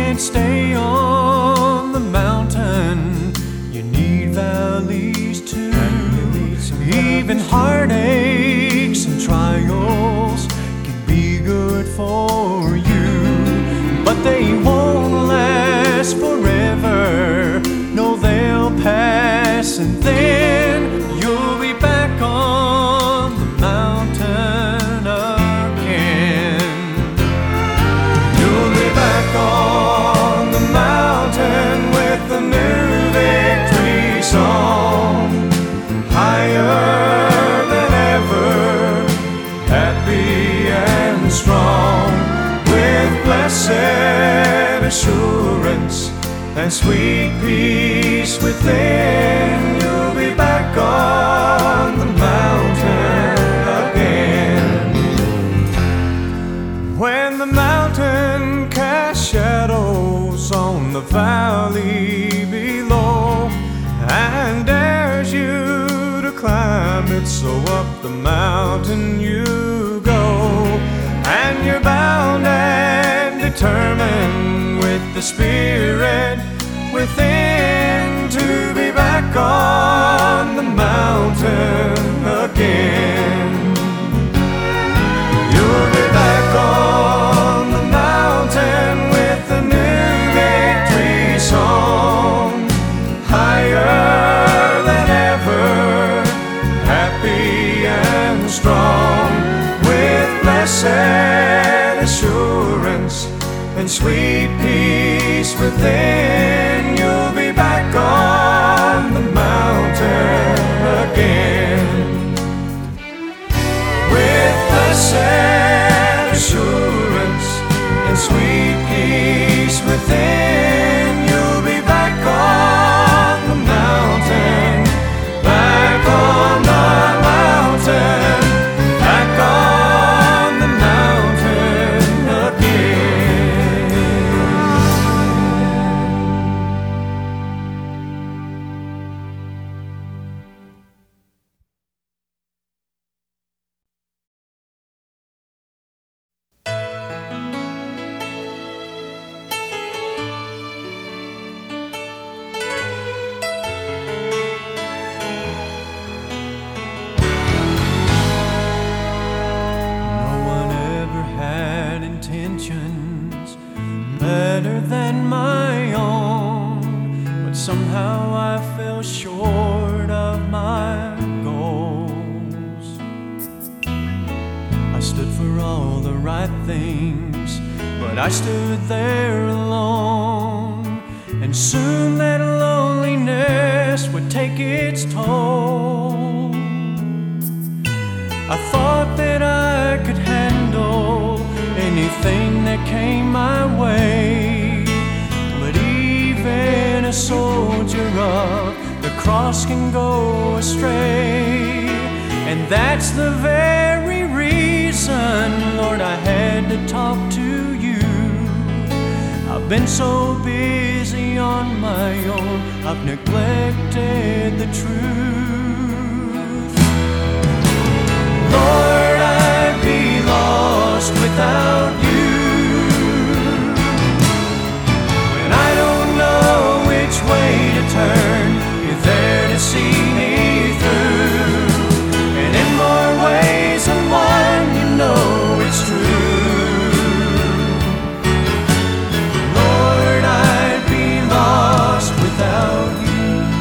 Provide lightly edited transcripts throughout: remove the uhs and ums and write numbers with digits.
can't stay on the mountain. You need valleys too. Even heartaches and trials can be good for you, but they won't last forever. No, they'll pass, and then you'll be back on the mountain again. You'll be back on the mountain with a new victory song, higher than ever, happy and strong, with blessed assurance and sweet peace within. You'll be back on the mountain again. When the mountain casts shadows on the valley below and dares you to climb it, so up the mountain you go, and you're bound and determined with the Spirit within to be back on the mountain again. You'll be back on the mountain with a new victory song, higher than ever, happy and strong, with blessed assurance and sweet peace within. You'll be back on the mountain again, with blessed assurance and sweet peace within. You'll be back on the mountain, back on the mountain, back on the mountain again. Better than my own, but somehow I fell short of my goals. I stood for all the right things, but I stood there alone, and soon that loneliness would take its toll. I thought that I could handle anything that came my way, but even a soldier of the cross can go astray. And that's the very reason, Lord, I had to talk to you. I've been so busy on my own, I've neglected the truth. Lord, I'd be lost without you. When I don't know which way to turn, you're there to see me through. And in more ways than one, you know it's true. Lord, I'd be lost without you.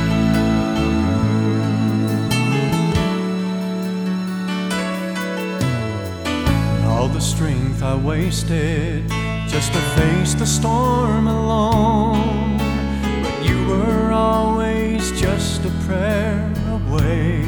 All the strength I wasted just to face the storm alone, but you were always just a prayer away.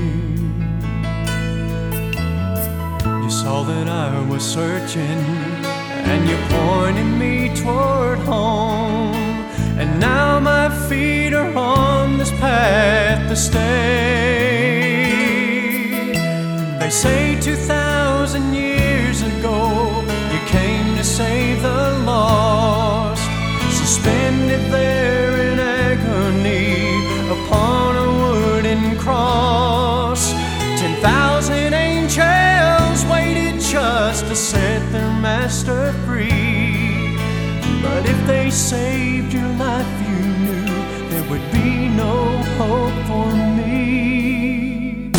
You saw that I was searching, and you pointed me toward home. And now my feet are on this path to stay. They say 2,000 years ago you came to save the lost, suspended there in agony upon a wooden cross. 10,000 angels waited just to set their master free. But if if they saved your life, you knew there would be no hope for me.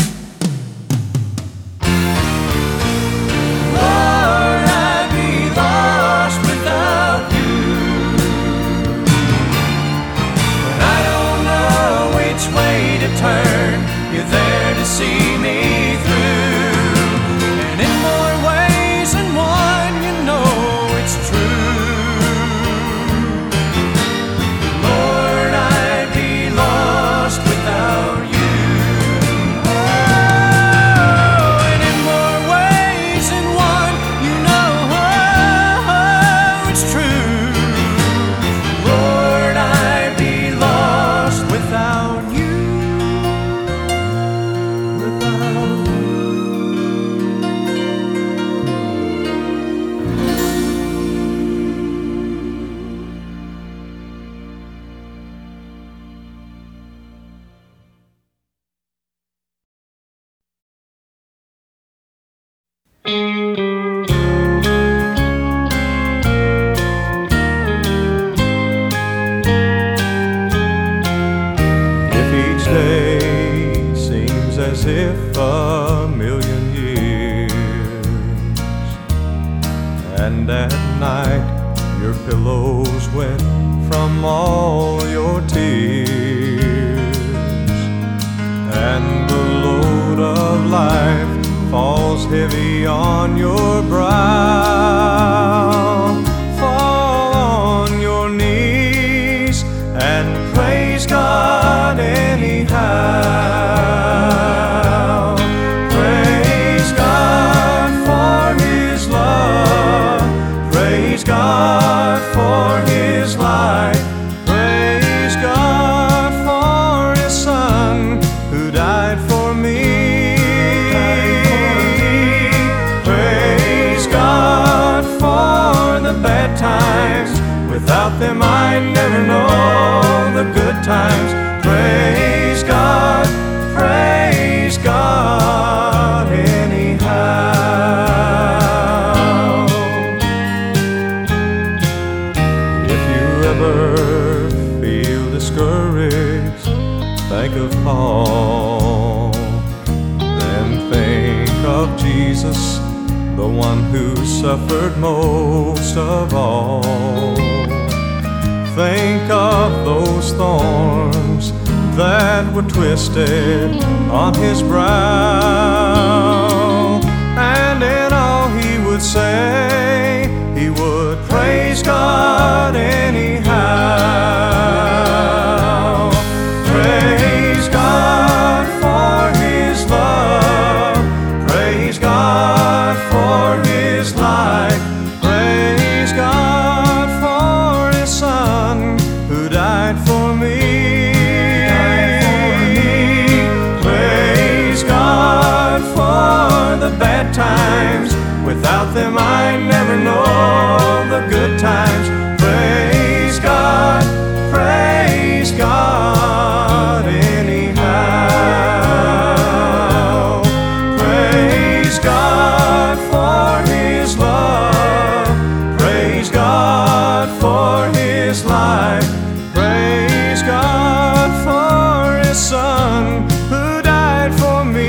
Lord, I'd be lost without you, but I don't know which way to turn. You're there to see me through, and in more ways than one, you know it's true. Lord, I'd be lost without you. Oh, and in more ways than one, you know it's true. Lord, I'd be lost without you. If each day seems as if a million years, and at night your pillow's wet from all your tears, and the load of life falls heavy on your brow, fall on your knees and praise God anyhow. Praise God for His love, praise God for His life, praise God for His Son who died for me. Bad times, without them I'd never know the good times. Praise God anyhow. If you ever feel discouraged, think of Paul, then think of Jesus, the one who suffered most of all. Think of those thorns that were twisted on his brow, and in all he would say, he would praise God anyhow. Praise God for His love, praise God for His life, praise God for His Son who died for me. Praise God for the bad times, without them I never know the good times. Praise God anyhow. Praise God for His love, praise God for His life, praise God for His Son who died for me.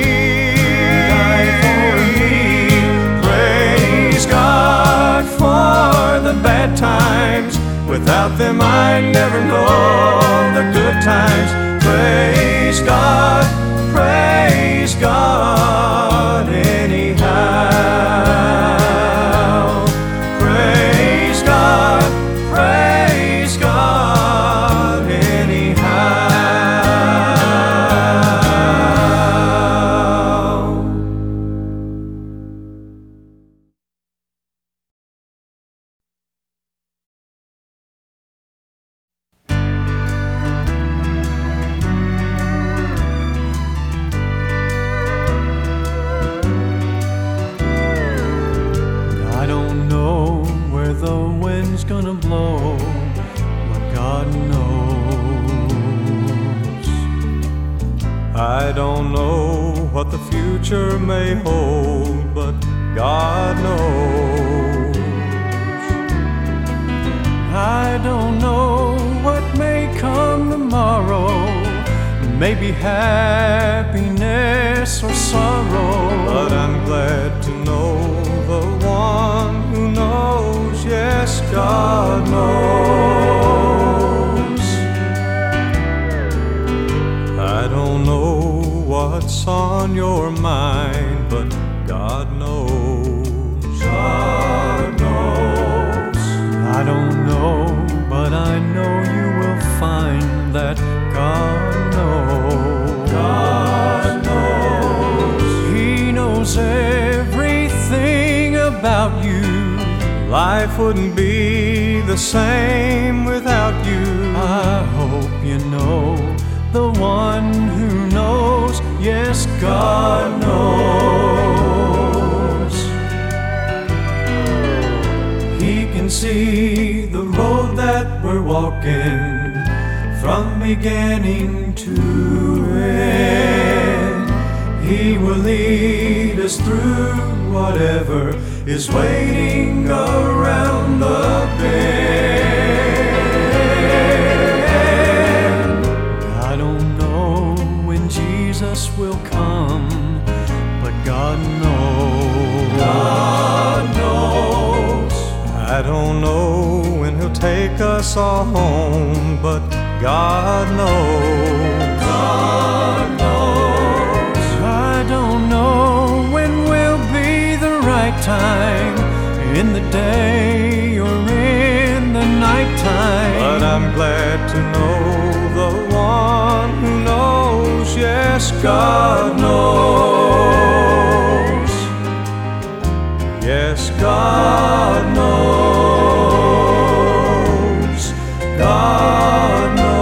Praise God for the bad times, without them I never know the good times. Praise God anyhow. Praise God anyhow. Gonna blow, but God knows. I don't know what the future may hold, but God knows. I don't know what may come tomorrow, maybe happiness or sorrow, but I'm glad to know the one who knows, yes, God knows. I don't know what's on your mind, but God knows. God knows. I don't know, but I know you will find that God knows. God knows. He knows everything about you. Life wouldn't be the same without you. I hope you know the one who knows, yes, God knows. He can see the road that we're walking from beginning to end. He will lead us through whatever is waiting around the bend. I don't know when Jesus will come, but God knows. God knows. I don't know when He'll take us all home, but God knows. God knows. I don't know when will be the right time, in the day or in the nighttime, but I'm glad to know the one who knows, yes, God knows. Yes, God knows. God knows.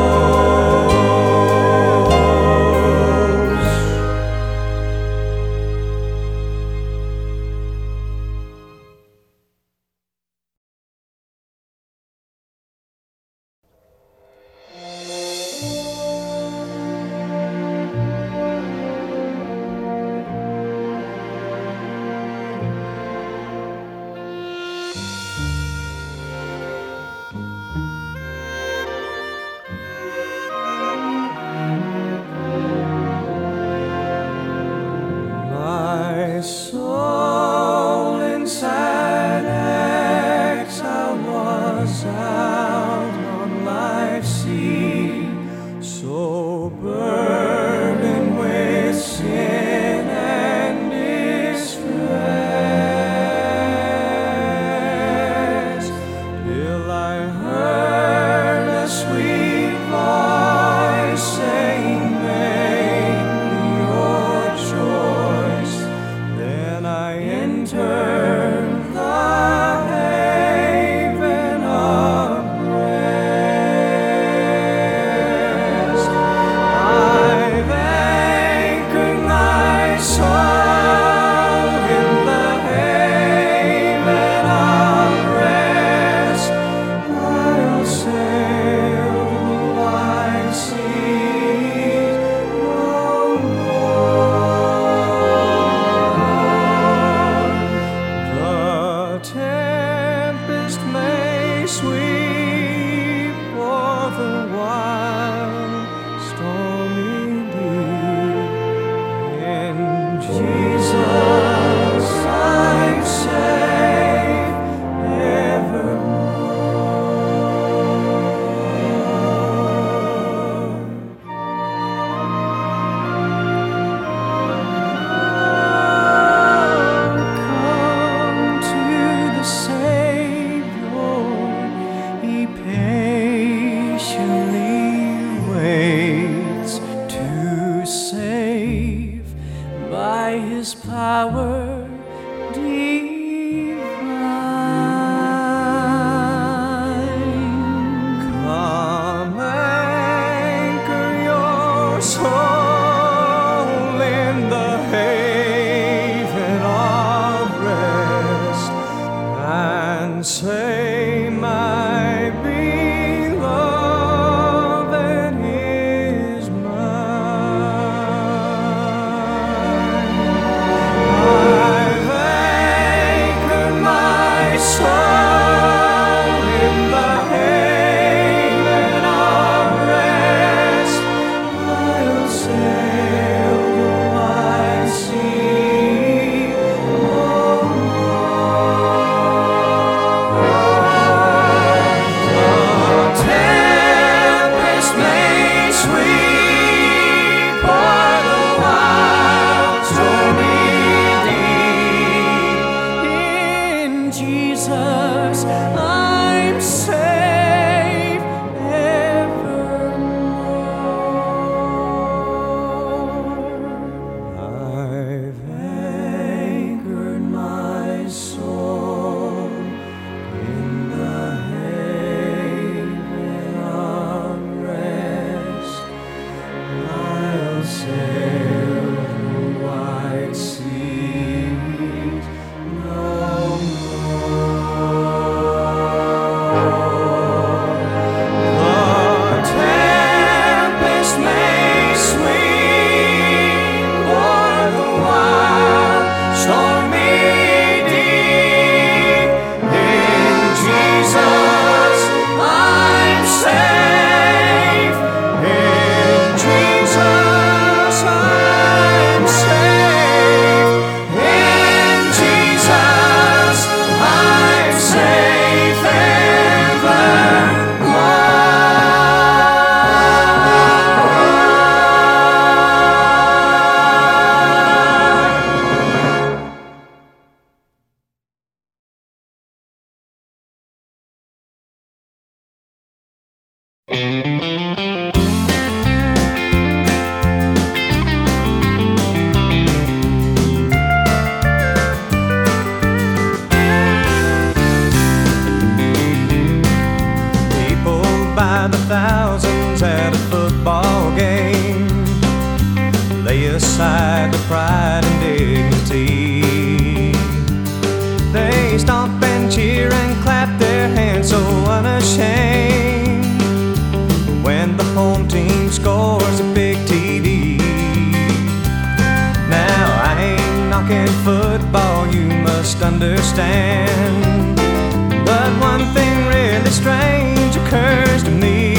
by the thousands at a football game lay aside the pride and dignity. They stomp and cheer and clap their hands so unashamed when the home team scores a big TD. Now I ain't knocking football, you must understand, but one thing really strange occurs to me.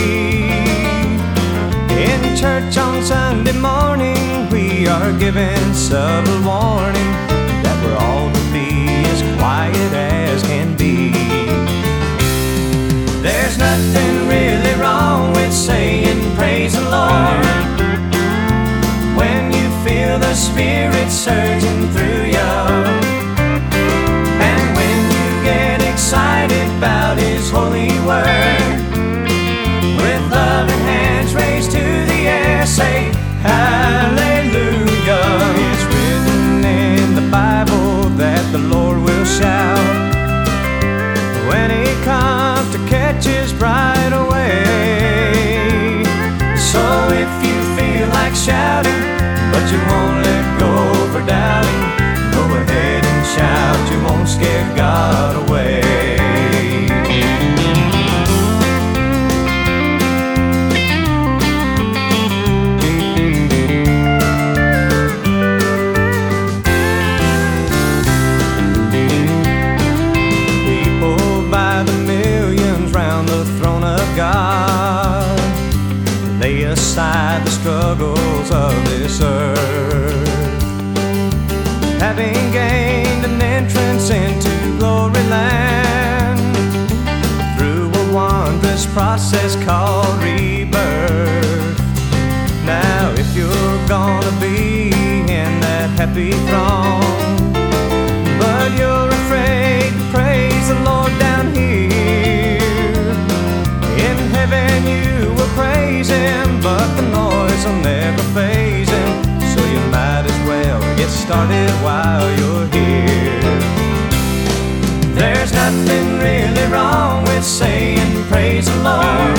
In church on Sunday morning, we are given subtle warning that we're all to be as quiet as can be. There's nothing really wrong with saying praise the Lord when you feel the Spirit surging through you, and when you get excited about His holy word. With loving hands raised to the air, say hallelujah. It's written in the Bible that the Lord will shout when He comes to catch His bride away. So if you feel like shouting, but you won't let go for doubting, go ahead and shout, you won't scare God away. People by the millions round the throne of God lay aside the struggles of this earth, having gained an entrance into glory land through a wondrous process called rebirth. Now if you're gonna be in that happy throng, but you're afraid to praise the Lord down here, in heaven you will praise Him, but the noise will never faze Him. So you might as well get started while you're here. There's nothing really wrong with saying praise the Lord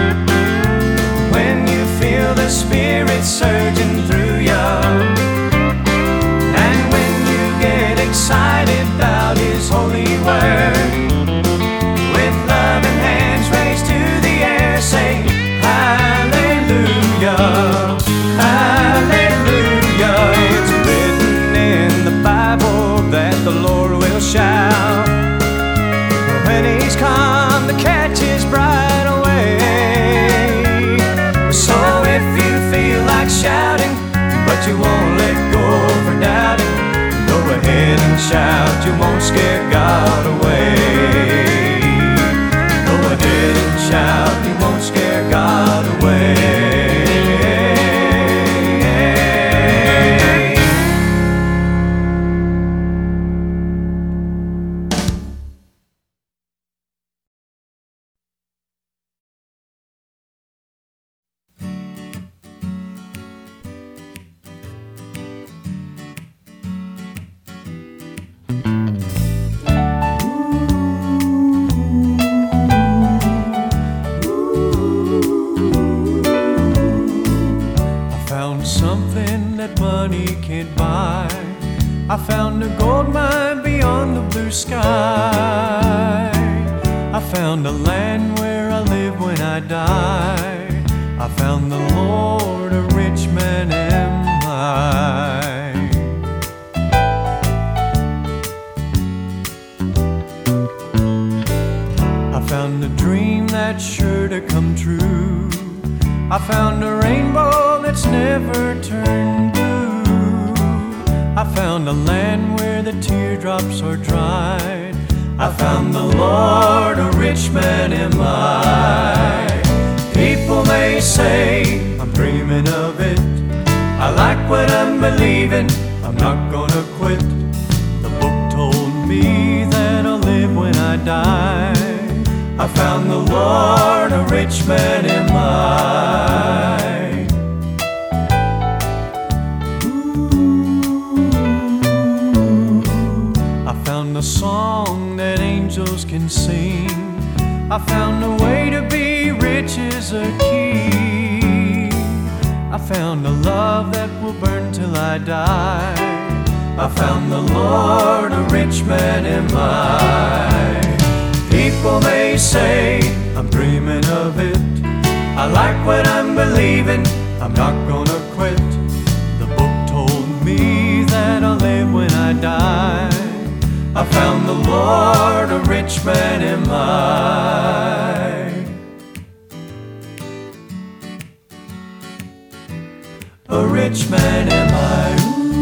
when you feel the Spirit surging through you, and when you get excited about His holy word. With loving hands raised to the air, say hallelujah, hallelujah. It's written in the Bible that the Lord will shout when He's come to catch His bride away. So if you feel like shouting, but you won't let go for doubting, go ahead and shout, you won't scare God away. Go ahead and shout, you won't scare God away. Something that money can't buy. I found a gold mine beyond the blue sky. I found a land where I live when I die. I found the Lord, a rich man am I. I found a dream that's sure to come true. I found a rainbow that's never turned blue. I found a land where the teardrops are dried. I found the Lord, a rich man am I. People may say I'm dreaming of it. I like what I'm believing, I'm not gonna quit. The book told me that I'll live when I die. I found the Lord, a rich man am I. I found a song that angels can sing. I found a way to be rich as is a key. I found a love that will burn till I die. I found the Lord, a rich man am I. People may say I'm dreaming of it. I like what I'm believing, I'm not gonna quit. The book told me that I'll live when I die. I found the Lord, a rich man am I. A rich man am I.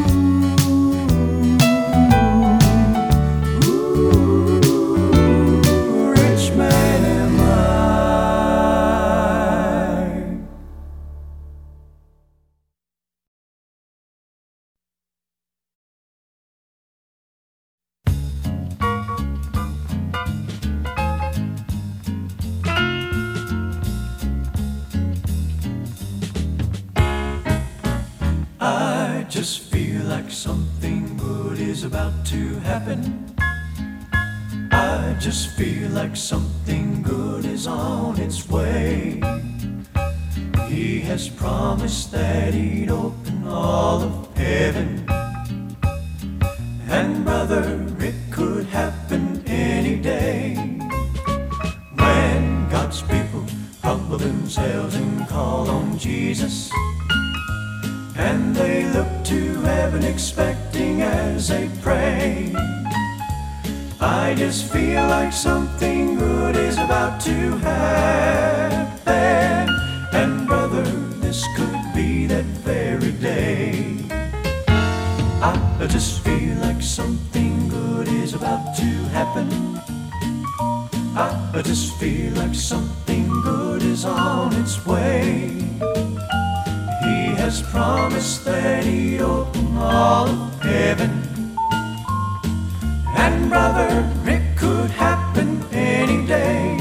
I just feel like something good is about to happen. I just feel like something good is on its way. He has promised that he'd open all of heaven. And brother, it could happen any day. When God's people humble themselves and call on Jesus, and they look to heaven expecting as they pray. I just feel like something good is about to happen. And brother, this could be that very day. I just feel like something good is about to happen. I just feel like something good is on its way. He has promised that he'd open all of heaven. And brother, it could happen any day.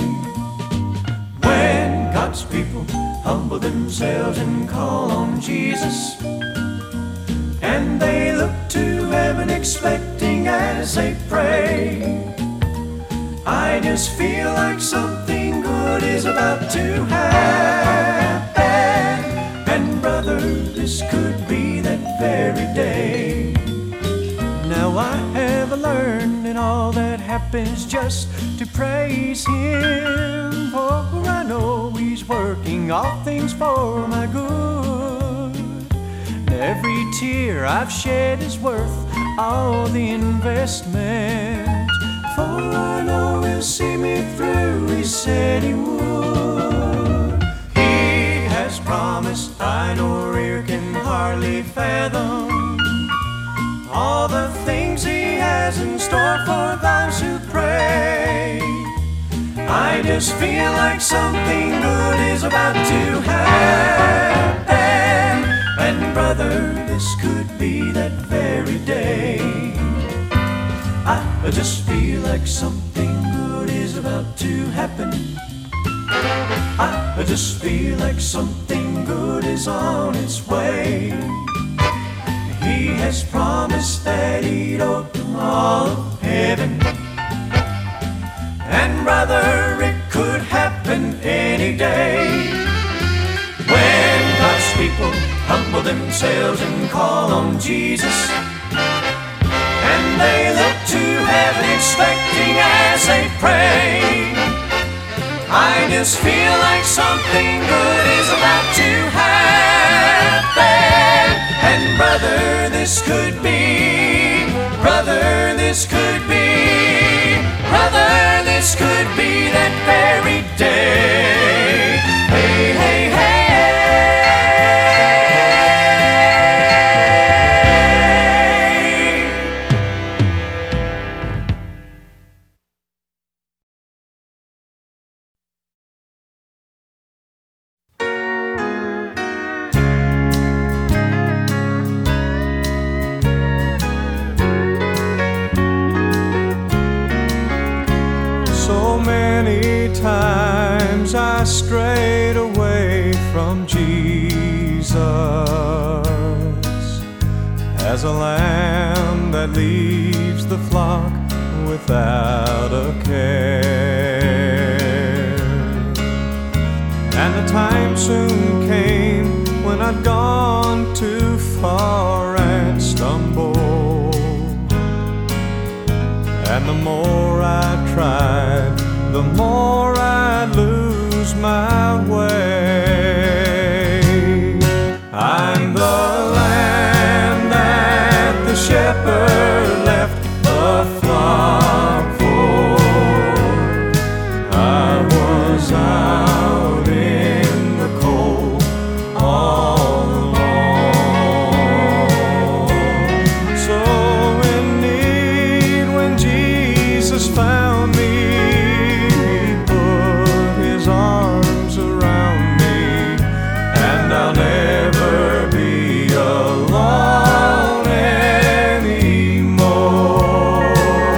When God's people humble themselves and call on Jesus, and they look to heaven expecting as they pray. I just feel like something good is about to happen. And brother, this could be that very day. Now I have learned in all that happens just to praise Him, for I know He's working all things for my good. Every tear I've shed is worth all the investment, for I know He'll see me through, He said He would. He has promised, I nor ear can hardly fathom, all the things He has in store for those who pray. I just feel like something good is about to happen. And brother, this could be that very day. I just feel like something good is about to happen. I just feel like something good is on its way. He has promised that he'd open all of heaven. And brother, it could happen any day. When God's people humble themselves and call on Jesus, and they look to heaven expecting as they pray. I just feel like something good is about to happen. And brother, this could be, brother, this could be, brother, this could be that very day. Hey, hey, hey. Times I strayed away from Jesus, as a lamb that leaves the flock without a care. And the time soon came when I'd gone too far and stumbled. And the more I tried, the more I'd lose my way. I'm the lamb that the shepherd left the flock for. I was out in the cold all alone. So in need, when Jesus found me, He put His arms around me, and I'll never be alone anymore.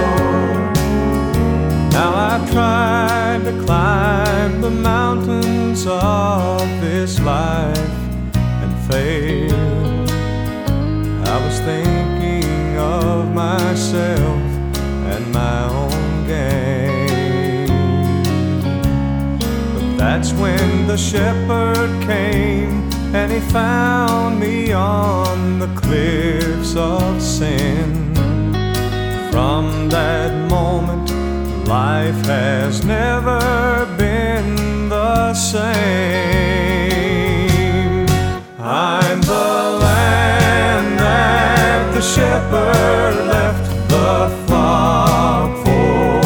Now I've tried to climb the mountains of this life and failed. I was thinking of myself and my own gain. But that's when the shepherd came, and He found me on the cliffs of sin. From that moment, life has never been the same. I'm the lamb that the shepherd left the flock for.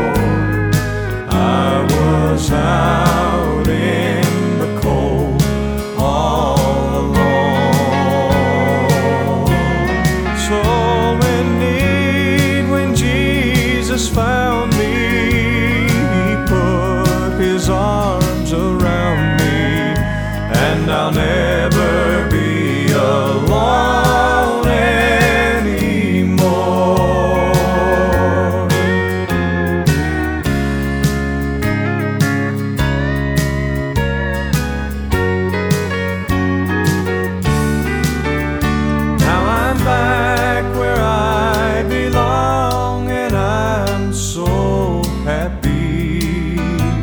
I was out in the cold all alone. So in need, when Jesus found me, He put His arms around me, and I'll never be alone anymore. Now I'm back where I belong, and I'm so happy.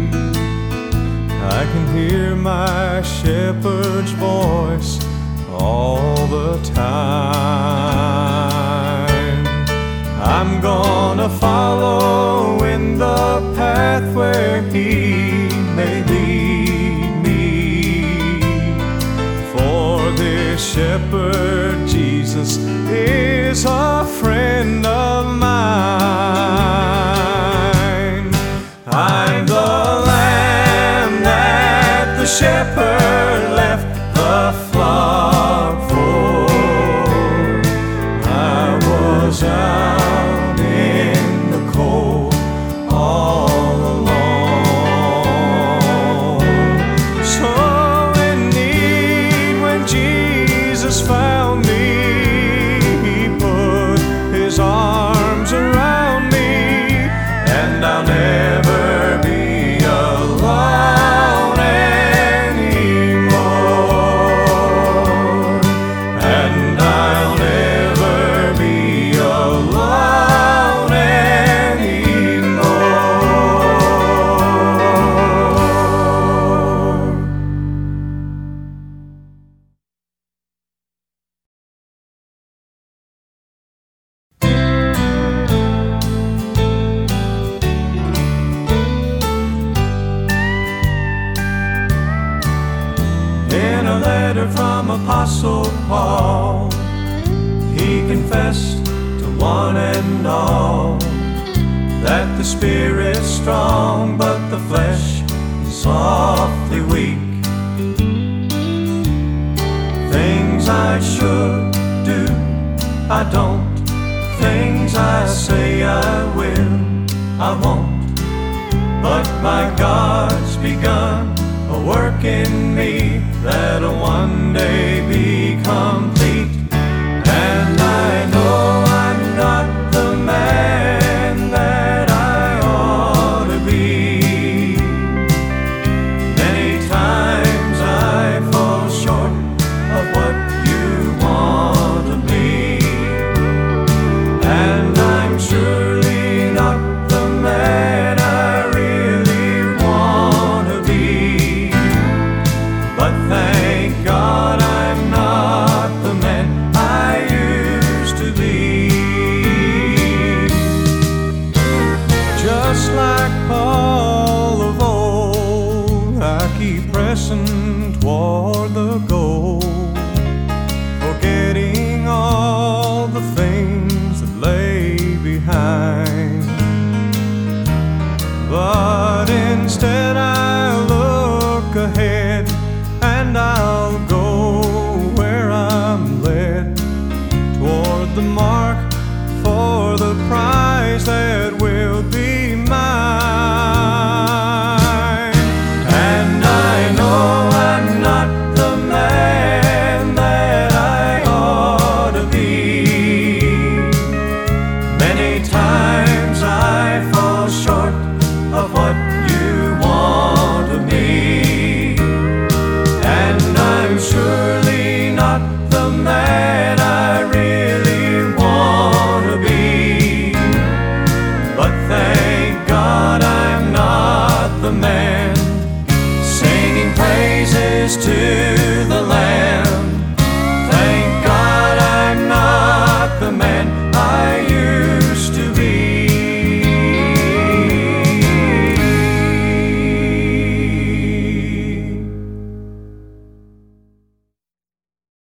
I can hear my shepherd's voice all the time. I'm gonna follow in the path where He may lead me. For this shepherd Jesus is a friend of mine. I'm the lamb that the shepherd left the flock for. I was out in the cold all alone. So in need, when Jesus found me, He put His arms around me, and I'll never be alone anymore. And I'll never be alone anymore. In a letter from Apostle Paul, he confessed to one and all that the Spirit's strong, but the flesh is awfully weak. Things I should do, I don't. Things I say I will, I won't. But my God's begun a work in me that'll one day be complete. And I know I'm not the man that I ought to be. Many times I fall short of what you want of me, and I'm surely not the man I really want to be. toward the goal, forgetting